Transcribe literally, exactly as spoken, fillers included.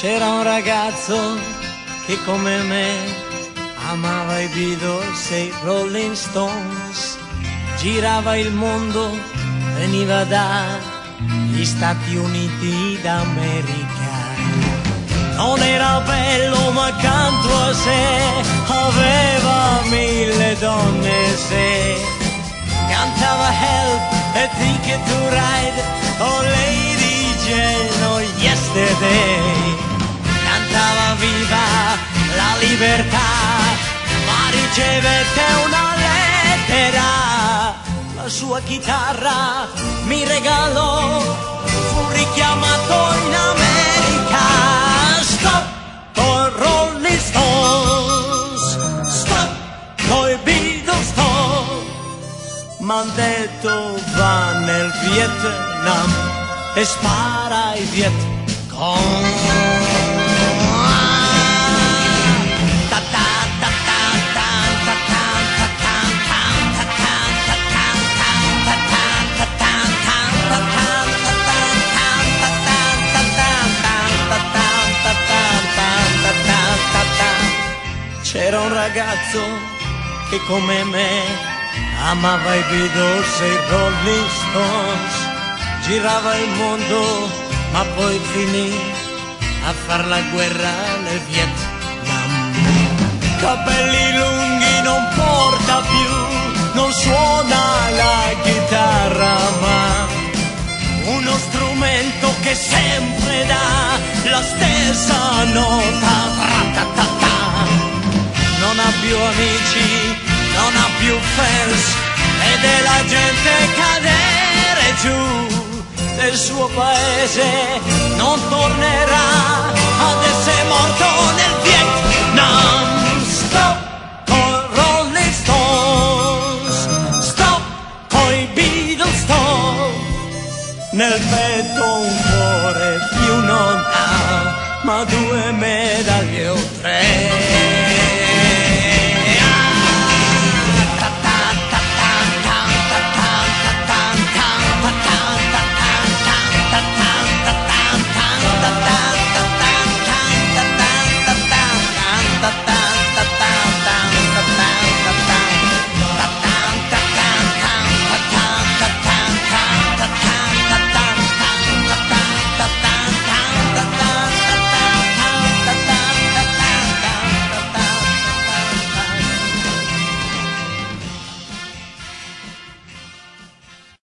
C'era un ragazzo che come me amava i Beatles e i Rolling Stones, girava il mondo, veniva dagli Stati Uniti d'America. Non era bello ma accanto a sé aveva mille donne, se cantava Help e Ticket to Ride, oh Lady Jane, oh Yesterday. Cantava viva la libertà, ma ricevette una lettera. La sua chitarra mi regalò, fu richiamato in America. Stop con Rolling Stones, stop coi Beatles, stop. M'han detto va nel Vietnam e spara ai Vietcong. C'era un ragazzo che come me amava i Beatles e i Rolling Stones, girava il mondo ma poi finì a far la guerra nel Vietnam. Capelli lunghi non porta più, non suona la chitarra ma uno strumento che sempre dà la stessa nota. Tra-ta-ta-ta. Non ha più amici, non ha più fans, vede la gente cadere giù. Nel suo paese non tornerà, adesso è morto nel Vietnam. Stop con Rolling Stones, stop coi Beatles, stop. Nel petto un cuore più non ha, ma due medaglie o tre.